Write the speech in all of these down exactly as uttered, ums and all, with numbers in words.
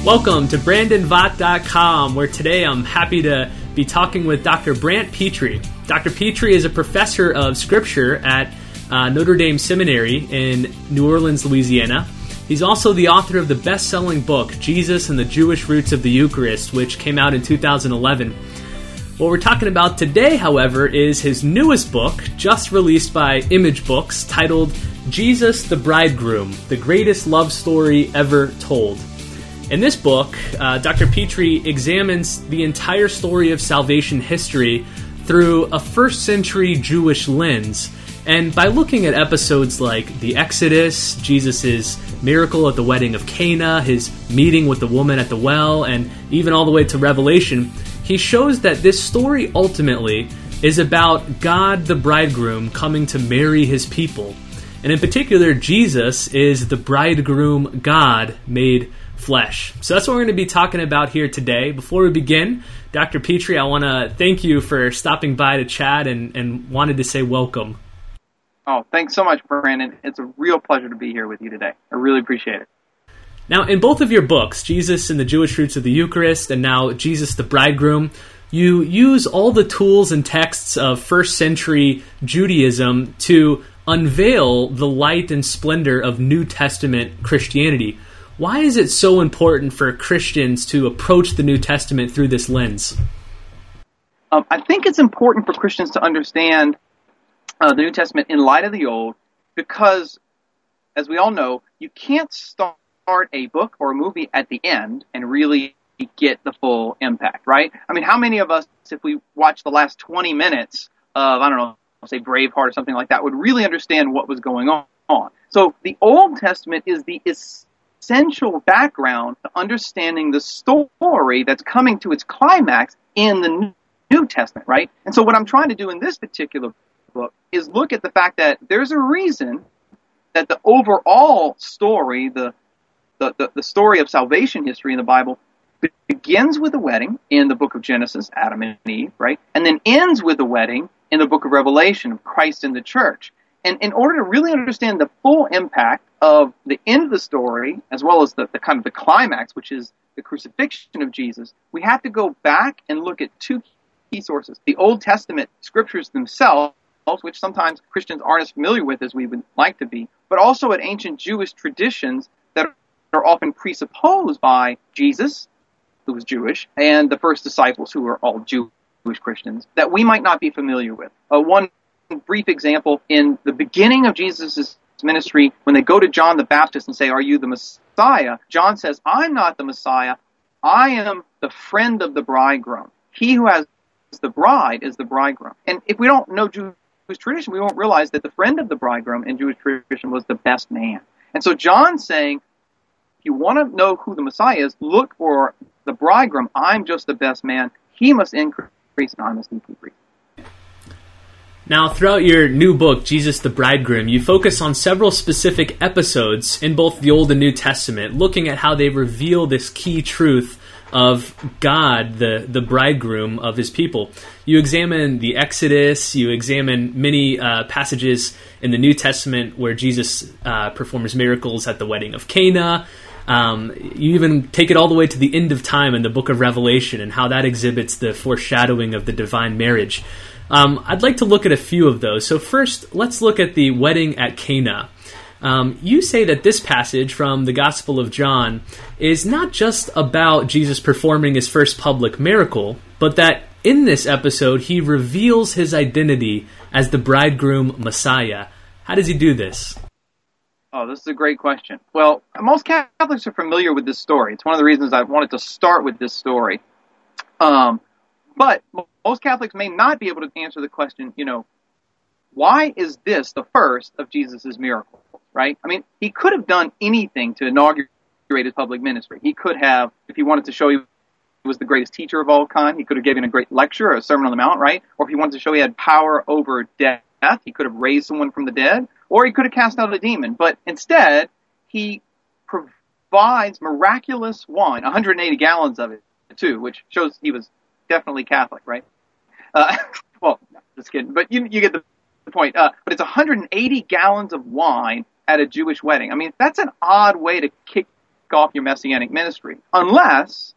Welcome to Brandon Vaught dot com, where today I'm happy to be talking with Doctor Brant Pitre. Doctor Pitre is a professor of scripture at uh, Notre Dame Seminary in New Orleans, Louisiana. He's also the author of the best-selling book, Jesus and the Jewish Roots of the Eucharist, which came out in two thousand eleven. What we're talking about today, however, is his newest book, just released by Image Books, titled Jesus the Bridegroom, the Greatest Love Story Ever Told. In this book, uh, Doctor Pitre examines the entire story of salvation history through a first-century Jewish lens. And by looking at episodes like the Exodus, Jesus' miracle at the wedding of Cana, his meeting with the woman at the well, and even all the way to Revelation, he shows that this story ultimately is about God the bridegroom coming to marry his people. And in particular, Jesus is the bridegroom God made flesh. So that's what we're going to be talking about here today. Before we begin, Doctor Pitre, I want to thank you for stopping by to chat and, and wanted to say welcome. Oh, thanks so much, Brandon. It's a real pleasure to be here with you today. I really appreciate it. Now, in both of your books, Jesus and the Jewish Roots of the Eucharist and now Jesus the Bridegroom, you use all the tools and texts of first century Judaism to unveil the light and splendor of New Testament Christianity. Why is it so important for Christians to approach the New Testament through this lens? Um, I think it's important for Christians to understand uh, the New Testament in light of the Old because, as we all know, you can't start a book or a movie at the end and really get the full impact, right? I mean, how many of us, if we watch the last twenty minutes of, I don't know, say Braveheart or something like that, would really understand what was going on? So the Old Testament is the essential background to understanding the story that's coming to its climax in the New Testament, right? And so what I'm trying to do in this particular book is look at the fact that there's a reason that the overall story, the the, the, the story of salvation history in the Bible, begins with a wedding in the book of Genesis, Adam and Eve, right? And then ends with a wedding in the book of Revelation of Christ and the church. And in order to really understand the full impact of the end of the story, as well as the, the kind of the climax, which is the crucifixion of Jesus, we have to go back and look at two key sources. The Old Testament scriptures themselves, which sometimes Christians aren't as familiar with as we would like to be, but also at ancient Jewish traditions that are often presupposed by Jesus, who was Jewish, and the first disciples, who were all Jewish Christians, that we might not be familiar with. Uh, one brief example, in the beginning of Jesus' ministry, when they go to John the Baptist and say, "Are you the Messiah?" John says, "I'm not the Messiah. I am the friend of the bridegroom. He who has the bride is the bridegroom." And if we don't know Jewish tradition, we won't realize that the friend of the bridegroom in Jewish tradition was the best man. And so John's saying, if you want to know who the Messiah is, look for the bridegroom. I'm just the best man. He must increase and I must decrease. Now, throughout your new book, Jesus the Bridegroom, you focus on several specific episodes in both the Old and New Testament, looking at how they reveal this key truth of God, the, the bridegroom of his people. You examine the Exodus, you examine many uh, passages in the New Testament where Jesus uh, performs miracles at the wedding of Cana. Um, you even take it all the way to the end of time in the book of Revelation and how that exhibits the foreshadowing of the divine marriage. Um, I'd like to look at a few of those. So first, let's look at the wedding at Cana. Um, you say that this passage from the Gospel of John is not just about Jesus performing his first public miracle, but that in this episode he reveals his identity as the bridegroom Messiah. How does he do this? Oh, this is a great question. Well, most Catholics are familiar with this story. It's one of the reasons I wanted to start with this story. Um, but most Catholics may not be able to answer the question, you know, why is this the first of Jesus' miracles, right? I mean, he could have done anything to inaugurate his public ministry. He could have, if he wanted to show he was the greatest teacher of all kind, he could have given a great lecture or a Sermon on the Mount, right? Or if he wanted to show he had power over death, he could have raised someone from the dead, or he could have cast out a demon. But instead, he provides miraculous wine, one hundred eighty gallons of it, too, which shows he was definitely Catholic, right? Uh, well, just kidding, but you, you get the point. Uh, but it's one hundred eighty gallons of wine at a Jewish wedding. I mean, that's an odd way to kick off your messianic ministry, unless,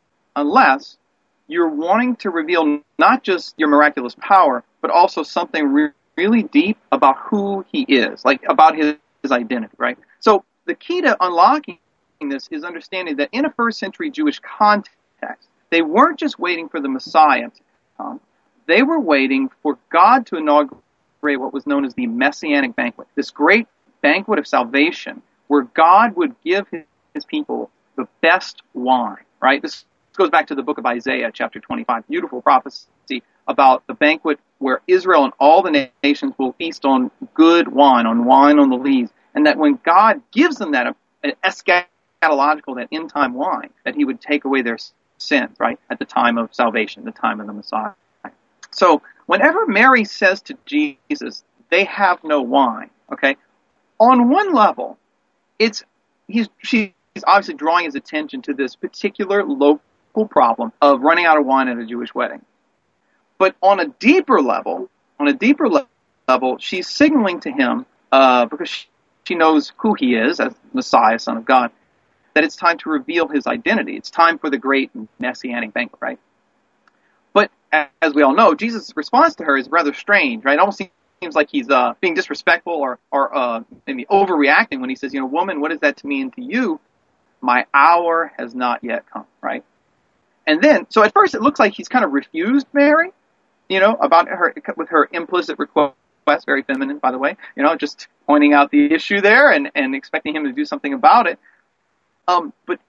unless you're wanting to reveal not just your miraculous power, but also something re- really deep about who he is, like about his, his identity, right? So the key to unlocking this is understanding that in a first century Jewish context, they weren't just waiting for the Messiah to come. They were waiting for God to inaugurate what was known as the Messianic banquet, this great banquet of salvation where God would give his, his people the best wine, right? This goes back to the book of Isaiah, chapter twenty-five, beautiful prophecy about the banquet where Israel and all the nations will feast on good wine, on wine on the lees, and that when God gives them that uh, eschatological, that end-time wine, that he would take away their sins, right, at the time of salvation, the time of the Messiah. So whenever Mary says to Jesus, they have no wine, okay, on one level, it's he's she's obviously drawing his attention to this particular local problem of running out of wine at a Jewish wedding. But on a deeper level, on a deeper le- level, she's signaling to him, uh, because she, she knows who he is as Messiah, Son of God, that it's time to reveal his identity. It's time for the great Messianic banquet, right? But as we all know, Jesus' response to her is rather strange, right? It almost seems like he's uh, being disrespectful or, or uh, maybe overreacting when he says, you know, woman, what does that mean to you? My hour has not yet come, right? And then, so at first it looks like he's kind of refused Mary, you know, about her, with her implicit request, very feminine, by the way, you know, just pointing out the issue there and, and expecting him to do something about it. Um, but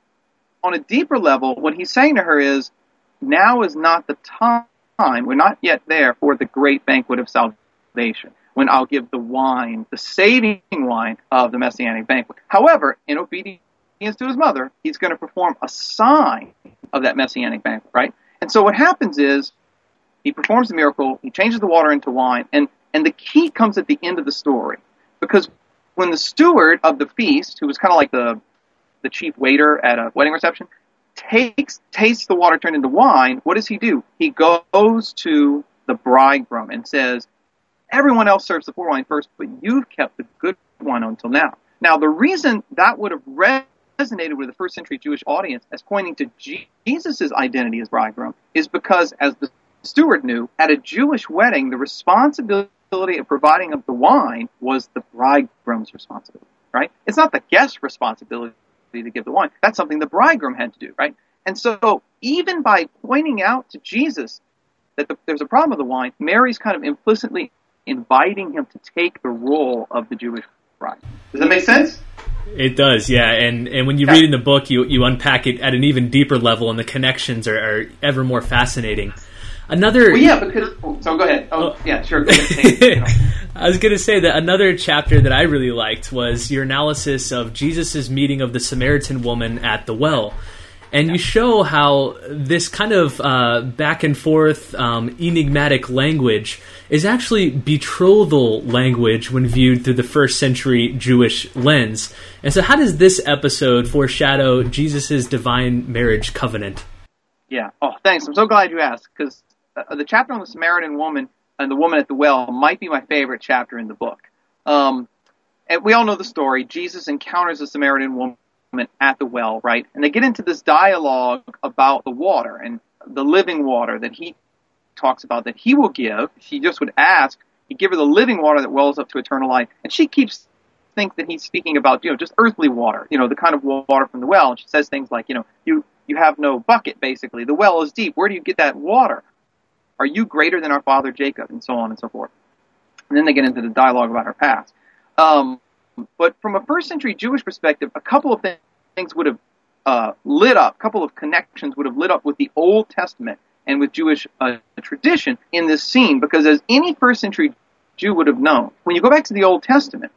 on a deeper level, what he's saying to her is, now is not the time, we're not yet there for the great banquet of salvation, when I'll give the wine, the saving wine of the Messianic banquet. However, in obedience to his mother, he's going to perform a sign of that Messianic banquet, right? And so what happens is, he performs the miracle, he changes the water into wine, and, and the key comes at the end of the story. Because when the steward of the feast, who was kind of like the, the chief waiter at a wedding reception, takes tastes the water turned into wine, what does he do? He goes to the bridegroom and says, everyone else serves the poor wine first, but you've kept the good wine until now. Now, the reason that would have resonated with the first century Jewish audience as pointing to Jesus' identity as bridegroom is because, as the steward knew, at a Jewish wedding, the responsibility of providing of the wine was the bridegroom's responsibility, right? It's not the guest's responsibility to give the wine. That's something the bridegroom had to do, right? And so even by pointing out to Jesus that the, there's a problem with the wine, Mary's kind of implicitly inviting him to take the role of the Jewish bride. Does that make sense? It does, yeah. And and when you yeah. read in the book, you, you unpack it at an even deeper level, and the connections are, are ever more fascinating. Another, well, yeah, because oh, so go ahead. Oh, oh. yeah, sure. Go ahead. You know. I was going to say that another chapter that I really liked was your analysis of Jesus' meeting of the Samaritan woman at the well, and yeah. you show how this kind of uh, back and forth, um, enigmatic language is actually betrothal language when viewed through the first century Jewish lens. And so, how does this episode foreshadow Jesus' divine marriage covenant? Yeah. Oh, thanks. I'm so glad you asked, because Uh, the chapter on the Samaritan woman and the woman at the well might be my favorite chapter in the book. Um, and we all know the story. Jesus encounters a Samaritan woman at the well, right? And they get into this dialogue about the water and the living water that he talks about that he will give. She just would ask, he'd give her the living water that wells up to eternal life. And she keeps think that he's speaking about, you know, just earthly water, you know, the kind of water from the well. And she says things like, you know, you, you have no bucket, basically. The well is deep. Where do you get that water? Are you greater than our father Jacob? And so on and so forth. And then they get into the dialogue about her past. Um, but from a first century Jewish perspective, a couple of things would have uh, lit up, a couple of connections would have lit up with the Old Testament and with Jewish uh, tradition in this scene, because as any first century Jew would have known, when you go back to the Old Testament,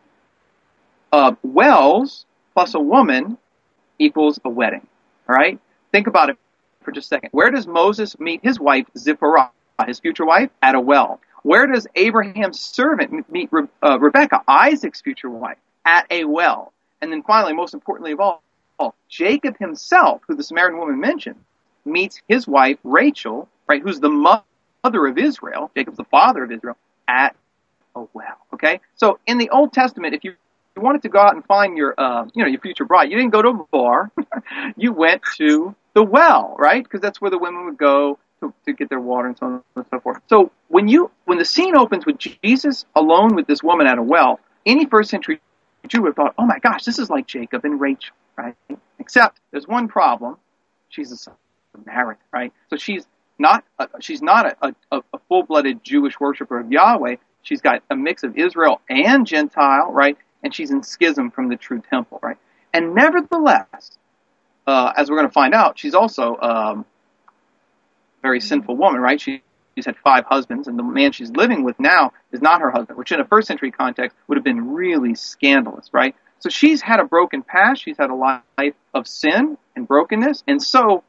uh, wells plus a woman equals a wedding. All right? Think about it for just a second. Where does Moses meet his wife, Zipporah? His future wife, at a well. Where does Abraham's servant meet Re- uh, Rebecca, Isaac's future wife? At a well. And then finally, most importantly of all, Jacob himself, who the Samaritan woman mentioned, meets his wife, Rachel, right, who's the mother of Israel, Jacob's the father of Israel, at a well. Okay? So in the Old Testament, if you you wanted to go out and find your, uh, you know, your future bride, you didn't go to a bar. You went to the well, right? Because that's where the women would go to, to get their water and so on and so forth. So when you, when the scene opens with Jesus alone with this woman at a well, any first century Jew would have thought, oh my gosh, this is like Jacob and Rachel, right? Except there's one problem. She's a Samaritan, right? So she's not a, she's not a, a, a full-blooded Jewish worshiper of Yahweh. She's got a mix of Israel and Gentile, right? And she's in schism from the true temple, right? And nevertheless, uh, as we're going to find out, she's also um, a very sinful woman, right? She, she's had five husbands, and the man she's living with now is not her husband, which in a first century context would have been really scandalous, right? So she's had a broken past. She's had a life of sin and brokenness. And so,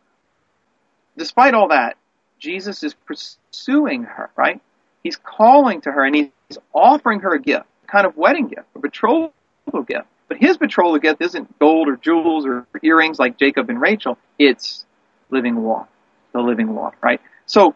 despite all that, Jesus is pursuing her, right? He's calling to her, and he's offering her a gift, a kind of wedding gift, a betrothal gift. But his betrothal gift isn't gold or jewels or earrings like Jacob and Rachel. It's living water, the living water, right? So,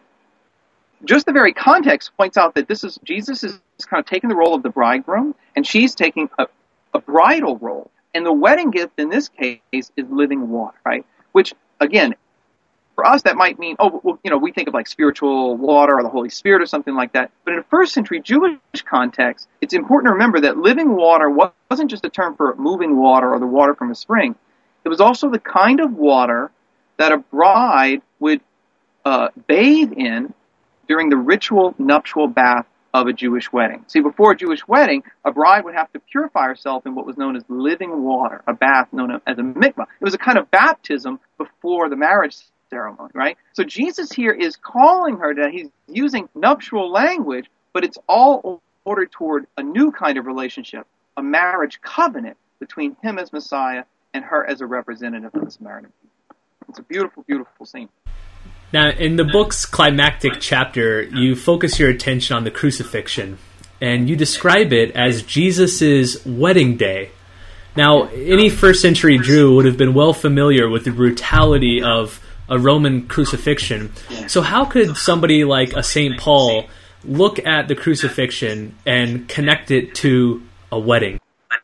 just the very context points out that this is Jesus is kind of taking the role of the bridegroom, and she's taking a, a bridal role. And the wedding gift in this case is living water, right? Which, again, for us, that might mean, oh, well, you know, we think of like spiritual water or the Holy Spirit or something like that. But in a first century Jewish context, it's important to remember that living water wasn't just a term for moving water or the water from a spring. It was also the kind of water that a bride would uh, bathe in during the ritual nuptial bath of a Jewish wedding. See, before a Jewish wedding, a bride would have to purify herself in what was known as living water, a bath known as a mikvah. It was a kind of baptism before the marriage ceremony, right? So Jesus here is calling her to, he's using nuptial language, but it's all ordered toward a new kind of relationship, a marriage covenant between him as Messiah and her as a representative of the Samaritan people. It's a beautiful, beautiful scene. Now, in the book's climactic chapter, you focus your attention on the crucifixion, and you describe it as Jesus' wedding day. Now, any first century Jew would have been well familiar with the brutality of a Roman crucifixion. So how could somebody like a Saint Paul look at the crucifixion and connect it to a wedding?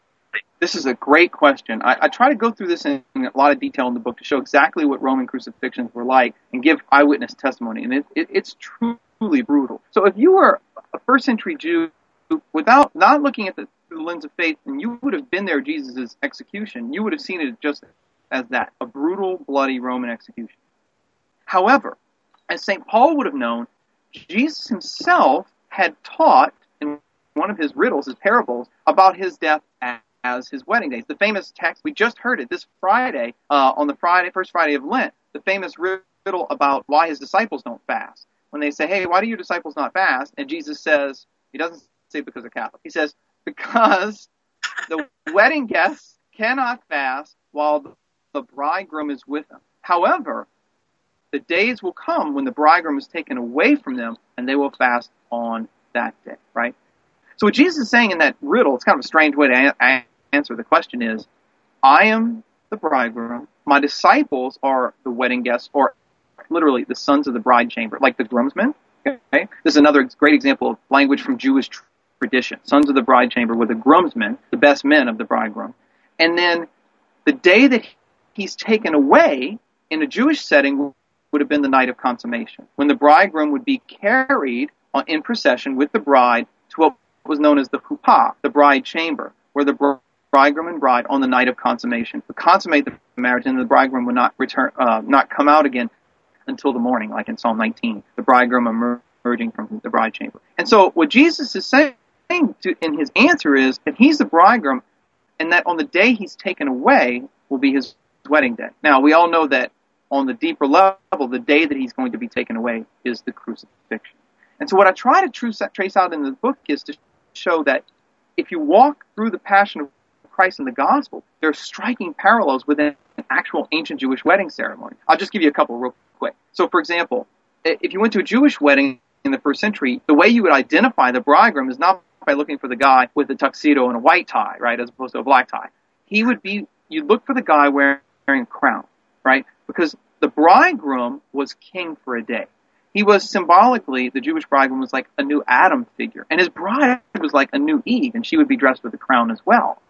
This is a great question. I, I try to go through this in, in a lot of detail in the book to show exactly what Roman crucifixions were like and give eyewitness testimony. And it, it, it's truly brutal. So if you were a first century Jew without not looking at the, through the lens of faith, and you would have been there at Jesus' execution, you would have seen it just as that, a brutal, bloody Roman execution. However, as Saint Paul would have known, Jesus himself had taught in one of his riddles, his parables, about his death as as his wedding day. The famous text, we just heard it this Friday, uh, on the Friday, first Friday of Lent, the famous riddle about why his disciples don't fast. When they say, hey, why do your disciples not fast? And Jesus says, he doesn't say because they're Catholic. He says, because the wedding guests cannot fast while the, the bridegroom is with them. However, the days will come when the bridegroom is taken away from them, and they will fast on that day, right? So what Jesus is saying in that riddle, it's kind of a strange way to a- answer the question is, I am the bridegroom, my disciples are the wedding guests, or literally the sons of the bride chamber, like the groomsmen. Okay? This is another great example of language from Jewish tradition. Sons of the bride chamber were the groomsmen, the best men of the bridegroom. And then the day that he's taken away in a Jewish setting would have been the night of consummation, when the bridegroom would be carried on, in procession with the bride to what was known as the chuppah, the bride chamber, where the bridegroom and bride on the night of consummation would consummate the marriage, and the bridegroom would not return, uh, not come out again until the morning, like in Psalm nineteen, the bridegroom emerging from the bride chamber. And so what Jesus is saying to, in his answer is that he's the bridegroom, and that on the day he's taken away will be his wedding day. Now, we all know that on the deeper level, the day that he's going to be taken away is the crucifixion. And so what I try to trace out in the book is to show that if you walk through the passion of Christ in the gospel, there are striking parallels with an actual ancient Jewish wedding ceremony. I'll just give you a couple real quick. So, for example, if you went to a Jewish wedding in the first century, the way you would identify the bridegroom is not by looking for the guy with a tuxedo and a white tie, right, as opposed to a black tie. He would be, you'd look for the guy wearing a crown, right, because the bridegroom was king for a day. He was symbolically, the Jewish bridegroom was like a new Adam figure, and his bride was like a new Eve, and she would be dressed with a crown as well.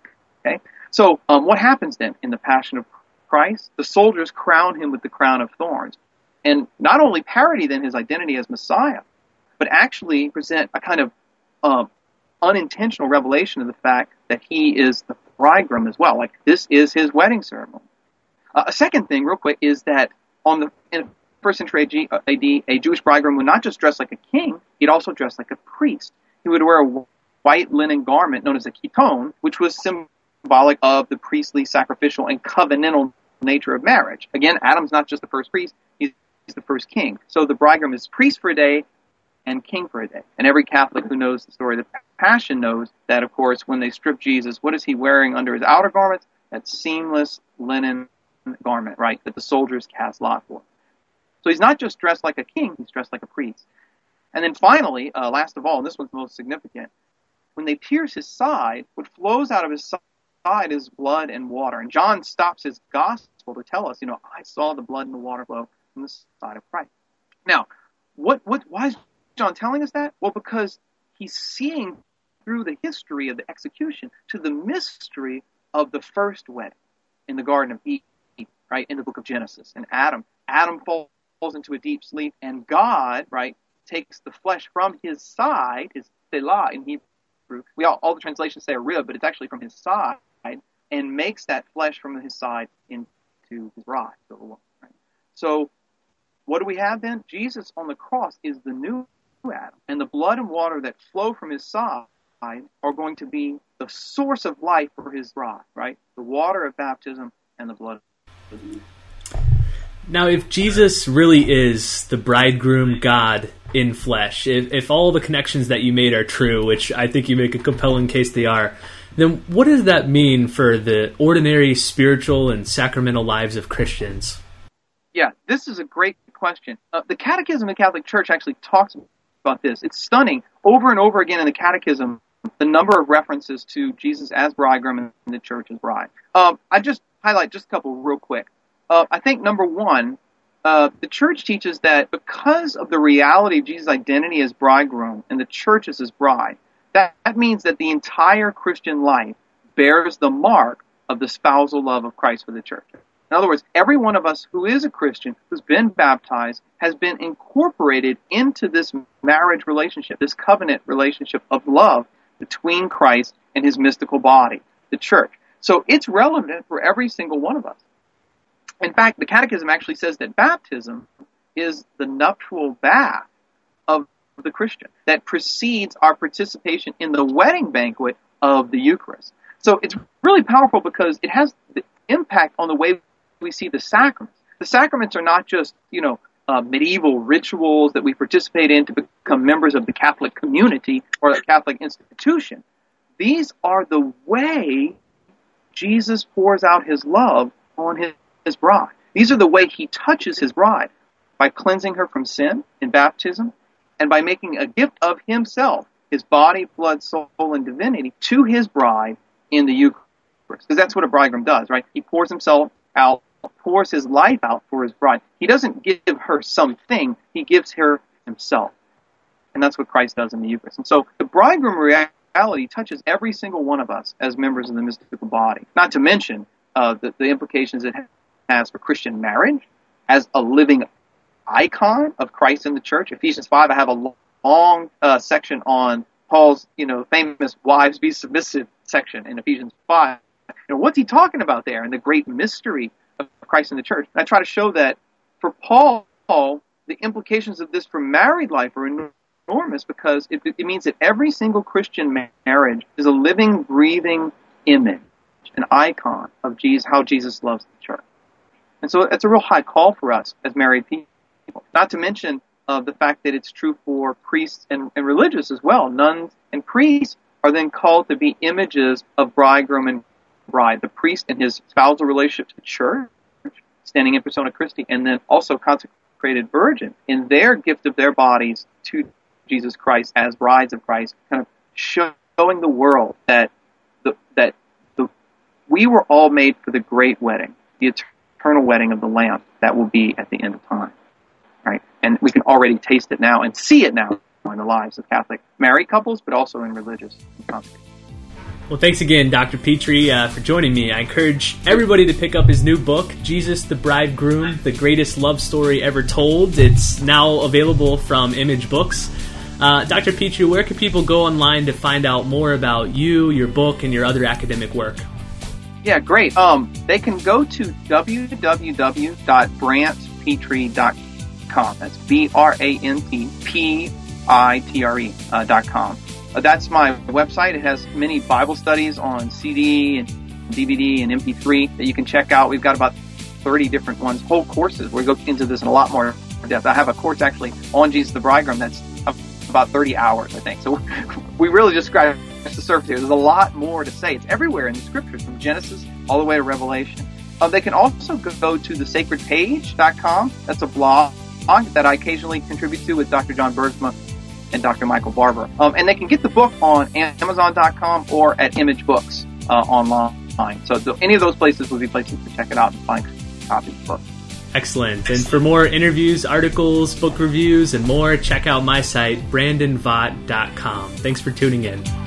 Okay? So um, what happens then in the Passion of Christ? The soldiers crown him with the crown of thorns. And not only parody then his identity as Messiah, but actually present a kind of uh, unintentional revelation of the fact that he is the bridegroom as well. Like, this is his wedding ceremony. Uh, a second thing, real quick, is that on the in first century A D, a Jewish bridegroom would not just dress like a king, he'd also dress like a priest. He would wear a white linen garment known as a chiton, which was symbolic of the priestly, sacrificial, and covenantal nature of marriage. Again, Adam's not just the first priest, he's the first king. So the bridegroom is priest for a day and king for a day. And every Catholic who knows the story of the Passion knows that, of course, when they strip Jesus, what is he wearing under his outer garments? That seamless linen garment, right, that the soldiers cast lot for. So he's not just dressed like a king, he's dressed like a priest. And then finally, uh, last of all, and this one's most significant, when they pierce his side, what flows out of his side is blood and water. And John stops his gospel to tell us, you know, I saw the blood and the water flow from the side of Christ. Now, what, what, why is John telling us that? Well, because he's seeing through the history of the execution to the mystery of the first wedding in the Garden of Eden, right, in the book of Genesis. And Adam, Adam falls into a deep sleep, and God, right, takes the flesh from his side, his selah in Hebrew. We all, all the translations say a rib, but it's actually from his side, and makes that flesh from his side into his bride. So, right? So what do we have then? Jesus on the cross is the new Adam, and the blood and water that flow from his side are going to be the source of life for his bride, right? The water of baptism and the blood of the Now, if Jesus really is the bridegroom God in flesh, if, if all the connections that you made are true, which I think you make a compelling case they are, then what does that mean for the ordinary spiritual and sacramental lives of Christians? Yeah, this is a great question. Uh, the Catechism of the Catholic Church actually talks about this. It's stunning. Over and over again in the Catechism, the number of references to Jesus as bridegroom and the church as bride. Um, I just highlight just a couple real quick. Uh, I think, number one, uh, the church teaches that because of the reality of Jesus' identity as bridegroom and the church as his bride, that, that means that the entire Christian life bears the mark of the spousal love of Christ for the church. In other words, every one of us who is a Christian, who's been baptized, has been incorporated into this marriage relationship, this covenant relationship of love between Christ and his mystical body, the church. So it's relevant for every single one of us. In fact, the Catechism actually says that baptism is the nuptial bath of the Christian that precedes our participation in the wedding banquet of the Eucharist. So it's really powerful because it has the impact on the way we see the sacraments. The sacraments are not just, you know, uh, medieval rituals that we participate in to become members of the Catholic community or the Catholic institution. These are the way Jesus pours out his love on his, his bride. These are the way he touches his bride by cleansing her from sin in baptism and by making a gift of himself, his body, blood, soul, and divinity, to his bride in the Eucharist. Because that's what a bridegroom does, right? He pours himself out, pours his life out for his bride. He doesn't give her something, he gives her himself. And that's what Christ does in the Eucharist. And so the bridegroom reality touches every single one of us as members of the mystical body. Not to mention uh, the, the implications it has for Christian marriage as a living icon of Christ in the church. Ephesians five, I have a long uh, section on Paul's, you know, famous wives be submissive section in Ephesians five. You know, what's he talking about there in the great mystery of Christ in the church? And I try to show that for Paul, the implications of this for married life are enormous because it, it means that every single Christian marriage is a living, breathing image, an icon of Jesus, how Jesus loves the church. And so it's a real high call for us as married people. Not to mention uh, the fact that it's true for priests and, and religious as well. Nuns and priests are then called to be images of bridegroom and bride. The priest and his spousal relationship to the church, standing in persona Christi, and then also consecrated virgin in their gift of their bodies to Jesus Christ as brides of Christ, kind of showing the world that the, that the, we were all made for the great wedding, the eternal wedding of the Lamb that will be at the end of time. Right? And we can already taste it now and see it now in the lives of Catholic married couples, but also in religious and consecrated. Well, thanks again, Doctor Petrie, uh, for joining me. I encourage everybody to pick up his new book, Jesus the Bridegroom, The Greatest Love Story Ever Told. It's now available from Image Books. Uh, Doctor Petrie, where can people go online to find out more about you, your book, and your other academic work? Yeah, great. Um, they can go to w w w dot brant petrie dot com. That's B R A N T P I T R E uh, dot com. Uh, that's my website. It has many Bible studies on C D and D V D and M P three that you can check out. We've got about thirty different ones, whole courses. We go into this in a lot more depth. I have a course actually on Jesus the Bridegroom that's about thirty hours, I think. So we really just scratched the surface here. There's a lot more to say. It's everywhere in the scriptures, from Genesis all the way to Revelation. Uh, they can also go to the sacred page dot com. That's a blog that I occasionally contribute to with Doctor John Bergsma and Doctor Michael Barber. Um, and they can get the book on amazon dot com or at Image Books uh, online. So the, any of those places would be places to check it out and find copies of the book. Excellent. And for more interviews, articles, book reviews, and more, check out my site, brandon vaught dot com. Thanks for tuning in.